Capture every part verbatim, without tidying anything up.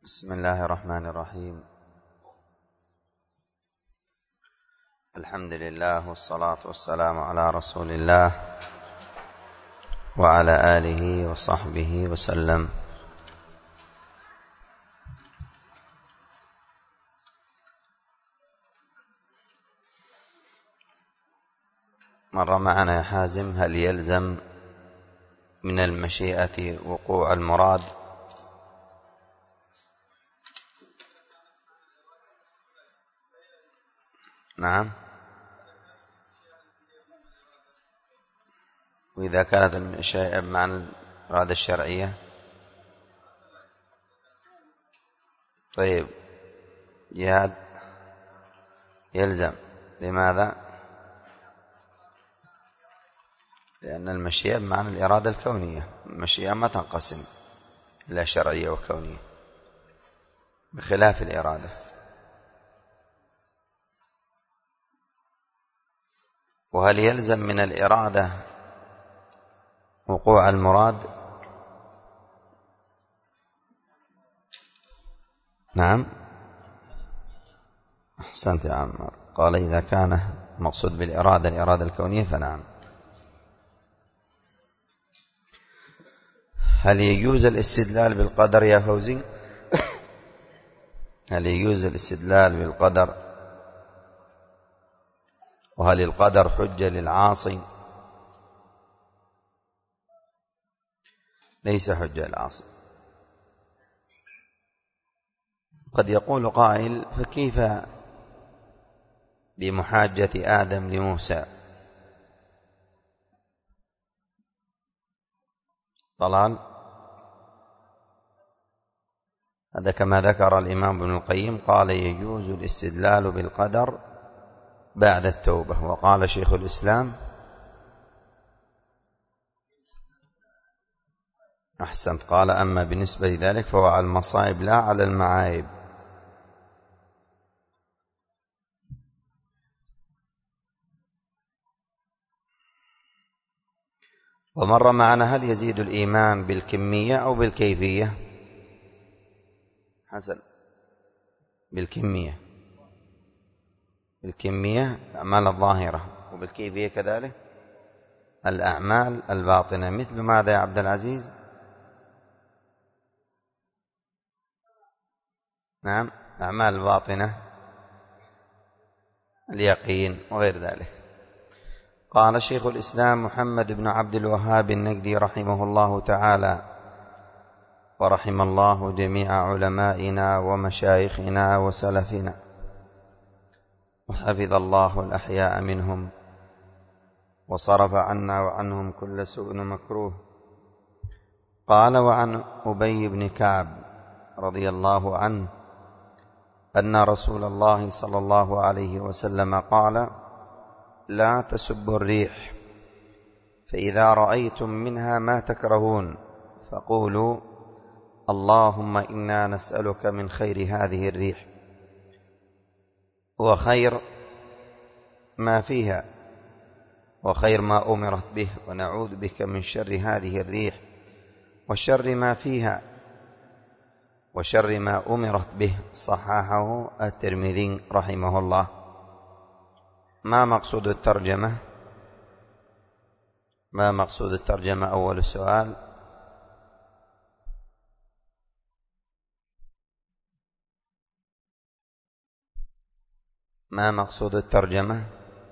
بسم الله الرحمن الرحيم. الحمد لله والصلاة والسلام على رسول الله وعلى آله وصحبه وسلم. مر معنا يا حازم: هل يلزم من المشيئة وقوع المراد؟ نعم. وإذا كانت المشيئة بمعنى الإرادة الشرعية؟ طيب، جهاد يلزم. لماذا؟ لأن المشيئة بمعنى الإرادة الكونية. المشيئة ما تنقسم إلى شرعية وكونية بخلاف الإرادة. وهل يلزم من الإرادة وقوع المراد؟ نعم. أحسنت يا عمار. قال إذا كان مقصود بالإرادة الإرادة الكونية فنعم. هل يجوز الاستدلال بالقدر يا فوزي؟ هل يجوز الاستدلال بالقدر؟ وهل القدر حجة للعاصي؟ ليس حجة للعاصي. قد يقول قائل: فكيف بمحاجة آدم لموسى؟ ضلال. هذا كما ذكر الإمام ابن القيم، قال: يجوز الاستدلال بالقدر بعد التوبة. وقال شيخ الإسلام: أحسنت، قال: أما بالنسبة لذلك فهو على المصائب لا على المعايب. ومر معنا: هل يزيد الإيمان بالكمية أو بالكيفية؟ حسن، بالكمية. بالكمية الأعمال الظاهرة، وبالكيفية كذلك الأعمال الباطنة. مثل ماذا يا عبد العزيز؟ نعم، أعمال الباطنة، اليقين وغير ذلك. قال شيخ الإسلام محمد بن عبد الوهاب النجدي رحمه الله تعالى: ورحم الله جميع علمائنا ومشايخنا وسلفنا، وحفظ الله الأحياء منهم، وصرف عنا وعنهم كل سوء مكروه. قال: وعن أبي بن كعب رضي الله عنه أن رسول الله صلى الله عليه وسلم قال: لا تسبوا الريح، فإذا رأيتم منها ما تكرهون فقولوا: اللهم إنا نسألك من خير هذه الريح وخير ما فيها وخير ما أمرت به، ونعوذ بك من شر هذه الريح وشر ما فيها وشر ما أمرت به. صححه الترمذي رحمه الله. ما مقصود الترجمة؟ ما مقصود الترجمة؟ أول السؤال. ما مقصود الترجمة؟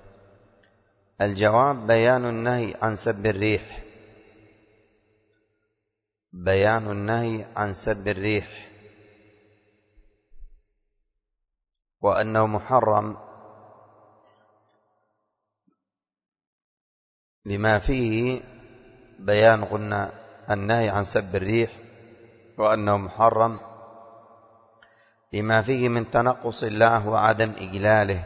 الجواب: بيان النهي عن سب الريح. بيان النهي عن سب الريح، وأنه محرم لما فيه بيان قلنا النهي عن سب الريح، وأنه محرم لما فيه من تنقص الله وعدم إجلاله.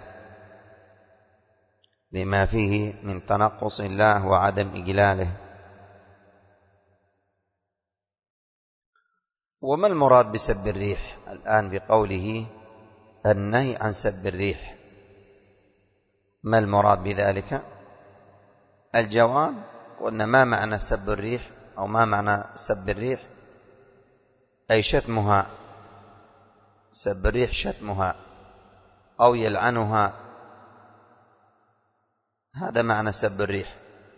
لما فيه من تنقص الله وعدم إجلاله. وما المراد بسب الريح الآن بقوله النهي عن سب الريح؟ ما المراد بذلك؟ الجواب: قلنا ما معنى سب الريح، أو ما معنى سب الريح؟ أي شتمها سب الريح شتمها أو يلعنها، هذا معنى سب الريح.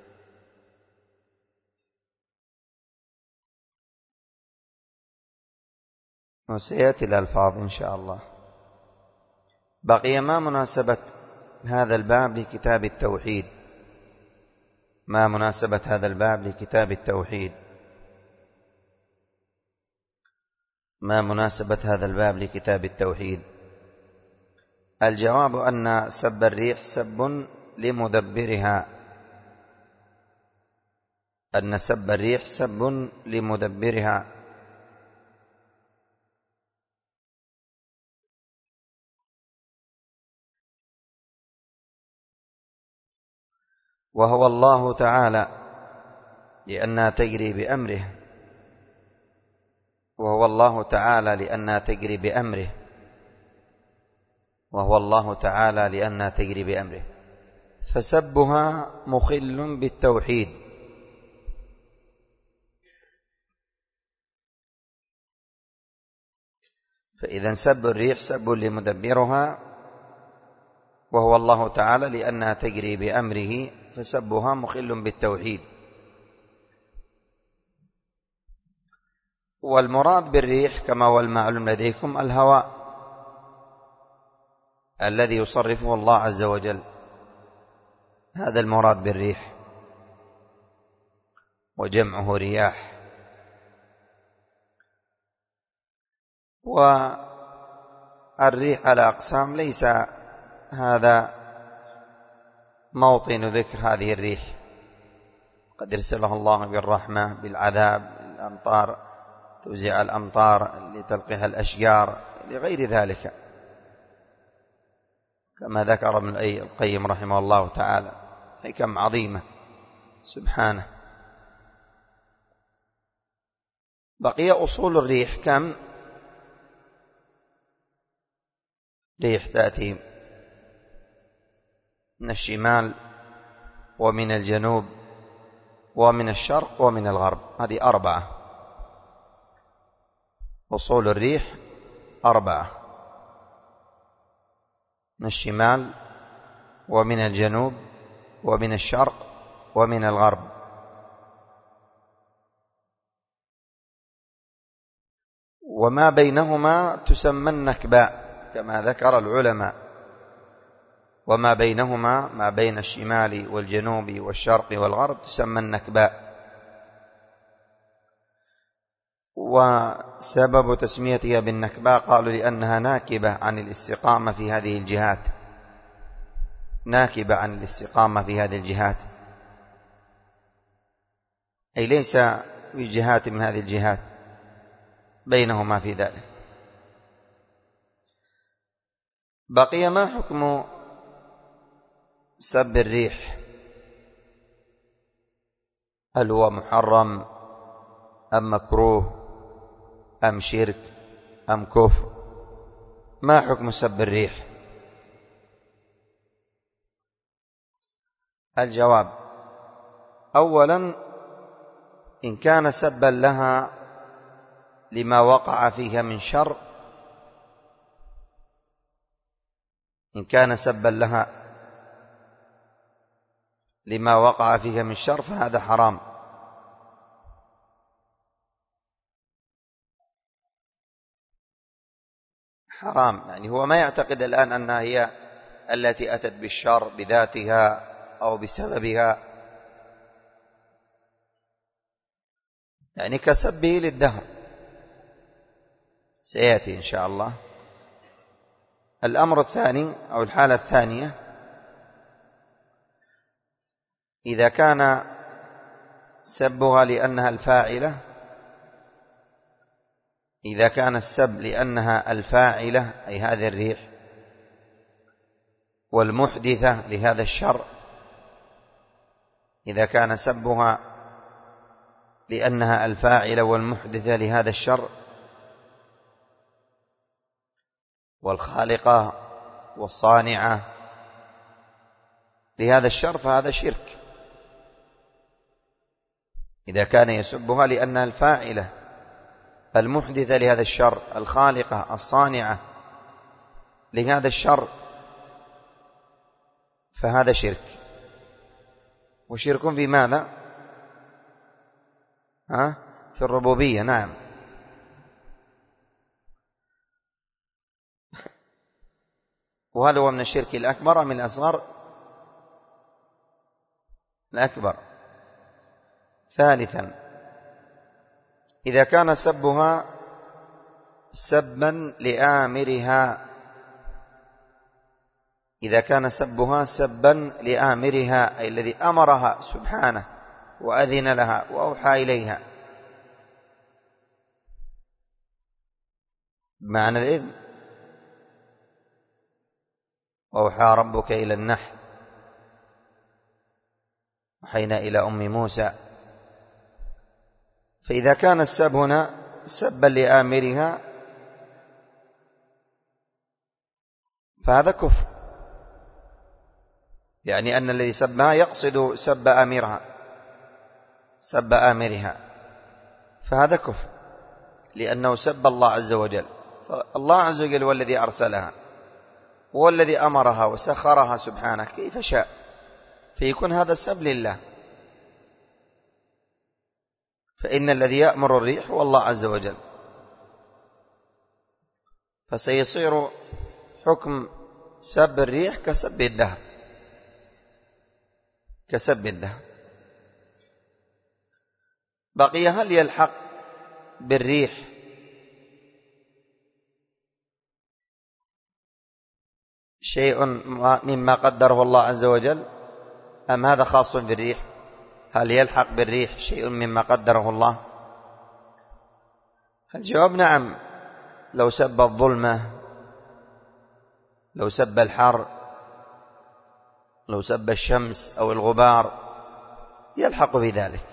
وسيأتي الألفاظ إن شاء الله. بقي ما مناسبة هذا الباب لكتاب التوحيد؟ ما مناسبة هذا الباب لكتاب التوحيد؟ ما مناسبة هذا الباب لكتاب التوحيد؟ الجواب أن سب الريح سب لمدبرها، أن سب الريح سب لمدبرها، وهو الله تعالى لأنها تجري بأمره، وهو الله تعالى لأنها تجري بأمره، وهو الله تعالى لأنها تجري بأمره، فسبها مخل بالتوحيد. فإذا سب الريح سب لمدبرها، وهو الله تعالى لأنها تجري بأمره، فسبها مخل بالتوحيد. والمراد بالريح كما هو المعلوم لديكم الهواء الذي يصرفه الله عز وجل، هذا المراد بالريح، وجمعه رياح. والريح على أقسام، ليس هذا موطن ذكر هذه الريح، قد ارسلها الله بالرحمة بالعذاب، الأمطار توزع الأمطار لتلقيها الأشجار لغير ذلك، كما ذكر ابن القيم رحمه الله تعالى حكم عظيمة سبحانه. بقي أصول الريح كم؟ ريح تأتي من الشمال ومن الجنوب ومن الشرق ومن الغرب، هذه أربعة. أصول الريح أربعة: من الشمال ومن الجنوب ومن الشرق ومن الغرب. وما بينهما تسمى النكباء كما ذكر العلماء، وما بينهما ما بين الشمال والجنوب والشرق والغرب تسمى النكباء. وسبب تسميتها بالنكباء قالوا لأنها ناكبة عن الاستقامة في هذه الجهات، ناكبة عن الاستقامة في هذه الجهات، أي ليس في جهات من هذه الجهات بينهما في ذلك. بقي ما حكم سب الريح؟ هل هو محرم أم مكروه أم شرك أم كفر؟ ما حكم سب الريح؟ الجواب: أولا، إن كان سبا لها لما وقع فيها من شر، إن كان سبا لها لما وقع فيها من شر فهذا حرام. حرام يعني هو ما يعتقد الآن أنها هي التي أتت بالشر بذاتها أو بسببها، يعني كسبه للدهر، سيأتي إن شاء الله. الأمر الثاني أو الحالة الثانية: إذا كان سبها لأنها الفاعلة، إذا كان السب لأنها الفاعلة أي هذه الريح والمحدثة لهذا الشر، إذا كان سبها لأنها الفاعلة والمحدثة لهذا الشر والخالقة والصانعة لهذا الشر فهذا شرك. إذا كان يسبها لأنها الفاعلة المحدثة لهذا الشر، الخالقة الصانعة لهذا الشر، فهذا شرك. وشرك في ماذا؟ ها؟ في الربوبية. نعم. وهل هو من الشرك الأكبر أم الأصغر؟ الأكبر. ثالثا، إذا كان سبها سبا لآمرها، إذا كان سبها سبا لآمرها أي الذي أمرها سبحانه وأذن لها وأوحى إليها، بمعنى الإذن، وأوحى ربك إلى النحل وحينا إلى أم موسى. فإذا كان السب هنا سبا لآمرها فهذا كفر، يعني أن الذي سبها يقصد سب آمرها سب آمرها فهذا كفر، لأنه سب الله عز وجل. فالله عز وجل هو الذي أرسلها، هو الذي أمرها وسخرها سبحانه كيف شاء، فيكون هذا السب لله. فإن الذي يأمر الريح هو الله عز وجل، فسيصير حكم سب الريح كسب الدهر كسب الدهر. بقي هل يلحق بالريح شيء مما قدره الله عز وجل، أم هذا خاص بالريح؟ هل يلحق بالريح شيء مما قدره الله؟ الجواب نعم. لو سب الظلمة، لو سب الحر، لو سب الشمس أو الغبار يلحق بذلك.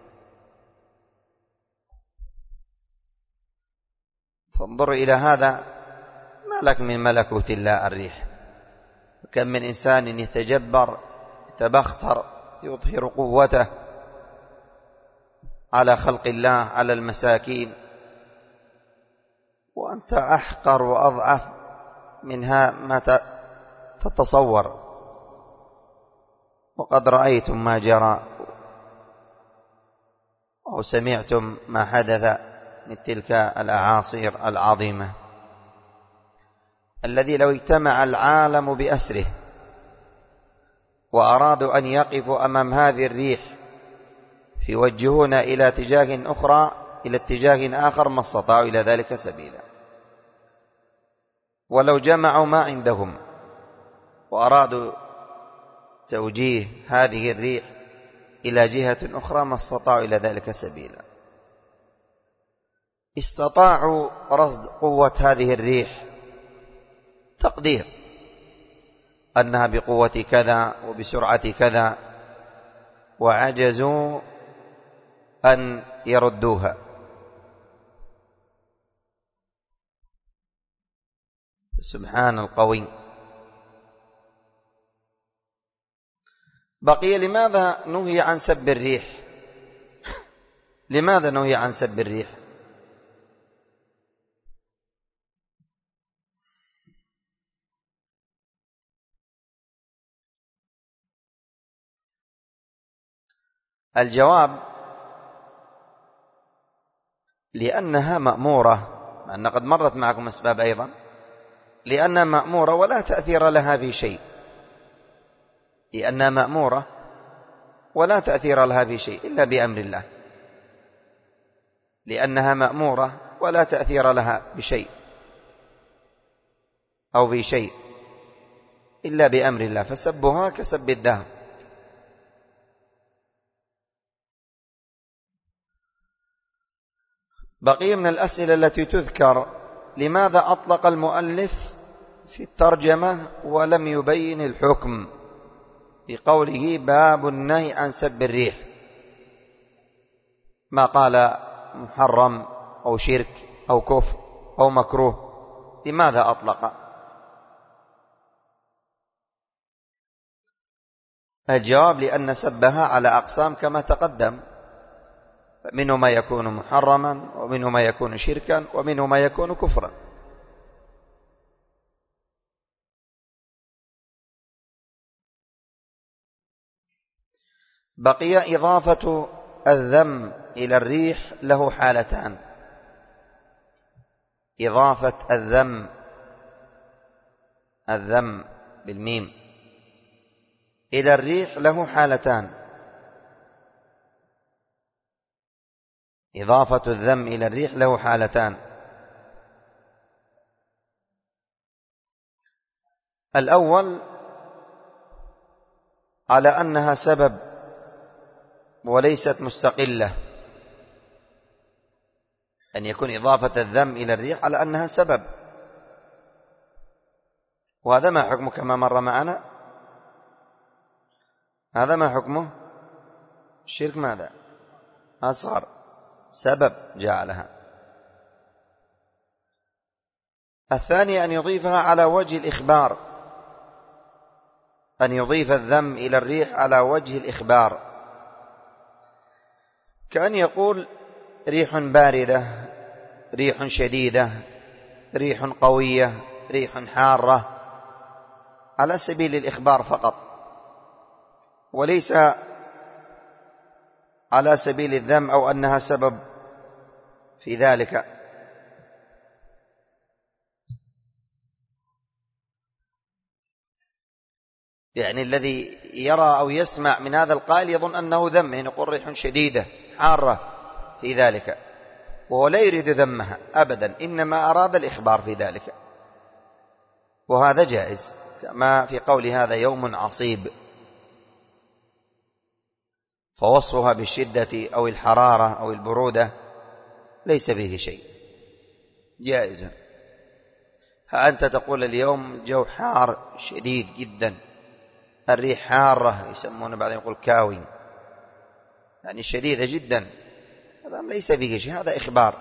فانظر إلى هذا، ما لك من ملكوت الله الريح. كم من إنسان يتجبر يتبختر يظهر قوته على خلق الله، على المساكين، وأنت أحقر وأضعف منها ما تتصور. وقد رأيتم ما جرى أو سمعتم ما حدث من تلك الأعاصير العظيمة، الذي لو اجتمع العالم بأسره وأرادوا أن يقفوا أمام هذه الريح فيوجهون إلى اتجاه أخرى إلى اتجاه آخر ما استطاعوا إلى ذلك سبيلا. ولو جمعوا ما عندهم وأرادوا توجيه هذه الريح إلى جهة أخرى ما استطاعوا إلى ذلك سبيلا. استطاعوا رصد قوة هذه الريح، تقدير أنها بقوة كذا وبسرعة كذا، وعجزوا أن يردوها. سبحان القوي. بقي لماذا نهي عن سب الريح؟ لماذا نهي عن سب الريح؟ الجواب لأنها مأمورة، مع أن قد مرت معكم أسباب أيضا، لأنها مأمورة ولا تأثير لها في شيء، لأنها مأمورة ولا تأثير لها في شيء إلا بأمر الله، لأنها مأمورة ولا تأثير لها بشيء أو في شيء إلا بأمر الله، فسبها كسب الدهر. بقي من الأسئلة التي تذكر: لماذا أطلق المؤلف في الترجمة ولم يبين الحكم بقوله باب النهي عن سب الريح؟ ما قال محرم أو شرك أو كفر أو مكروه، لماذا أطلق؟ الجواب لأن سبها على أقسام كما تقدم. منه ما يكون محرما، ومنه ما يكون شركا، ومنه ما يكون كفرا. بقي إضافة الذم إلى الريح له حالتان. إضافة الذم، الذم بالميم، إلى الريح له حالتان. إضافة الذم إلى الريح له حالتان. الأول على أنها سبب وليست مستقلة، أن يكون إضافة الذم إلى الريح على أنها سبب، وهذا ما حكمه كما مر معنا؟ هذا ما حكمه؟ الشرك ماذا؟ أصغر، سبب جعلها. الثاني أن يضيفها على وجه الإخبار، أن يضيف الذم إلى الريح على وجه الإخبار، كأن يقول ريح باردة، ريح شديدة، ريح قوية، ريح حارة، على سبيل الإخبار فقط، وليس على سبيل الذم أو أنها سبب في ذلك. يعني الذي يرى أو يسمع من هذا القائل يظن أنه ذم، يعني يقول ريح شديدة حارة في ذلك، وهو لا يريد ذمها أبدا، إنما أراد الإخبار في ذلك، وهذا جائز، كما في قول هذا يوم عصيب، فوصفها بالشدة أو الحرارة أو البرودة ليس فيه شيء، جائز. ها أنت تقول اليوم جو حار شديد جدا، الريح حارة، يسمونه بعضهم يقول كاوي، يعني شديدة جدا، هذا ليس فيه شيء، هذا إخبار.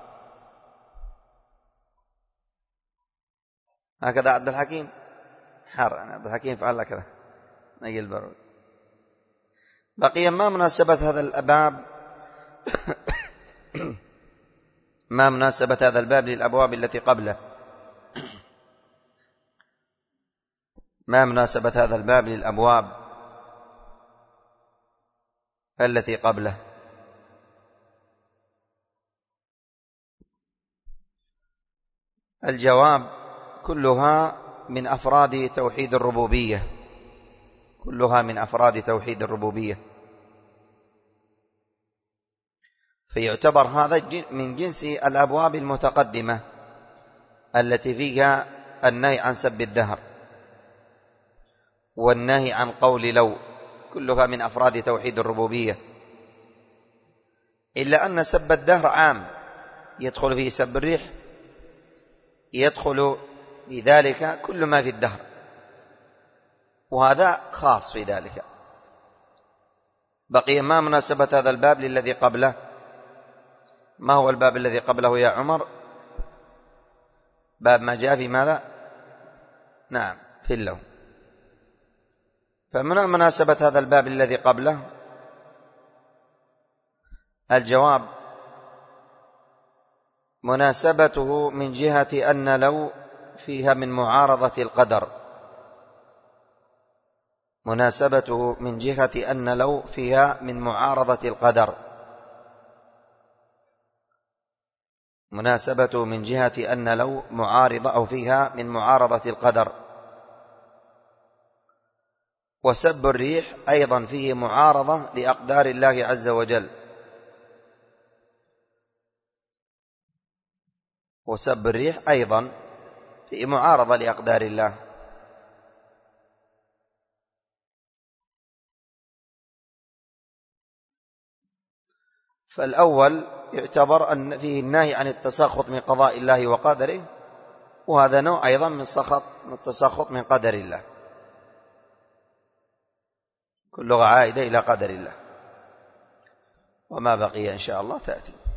هكذا عبد الحكيم حار، يعني عبد الحكيم فعل كذا نقل البرود. بقي ما مناسبة هذا الباب ما مناسبة هذا الباب للأبواب التي قبله؟ ما مناسبة هذا الباب للأبواب التي قبله؟ الجواب: كلها من أفراد توحيد الربوبية، كلها من أفراد توحيد الربوبية، فيعتبر هذا من جنس الأبواب المتقدمة التي فيها النهي عن سب الدهر والنهي عن قول لو، كلها من أفراد توحيد الربوبية، إلا أن سب الدهر عام، يدخل فيه سب الريح، يدخل في ذلك كل ما في الدهر، وهذا خاص في ذلك. بقي ما مناسبة هذا الباب للذي قبله؟ ما هو الباب الذي قبله يا عمر؟ باب ما جاء في ماذا؟ نعم، في اللون. فمن مناسبة هذا الباب الذي قبله؟ الجواب: مناسبته من جهة أن لو فيها من معارضة القدر، مناسبته من جهة أن لو فيها من معارضة القدر، مناسبته من جهة أن لو معارضة أو فيها من معارضة القدر. وسب الريح أيضا فيه معارضة لأقدار الله عز وجل، وسب الريح أيضا فيه معارضة لأقدار الله. فالأول يعتبر أن فيه النهي عن التسخط من قضاء الله وقدره، وهذا نوع أيضا من سخط من التسخط من قدر الله، كلها عائدة إلى قدر الله. وما بقي إن شاء الله تأتي.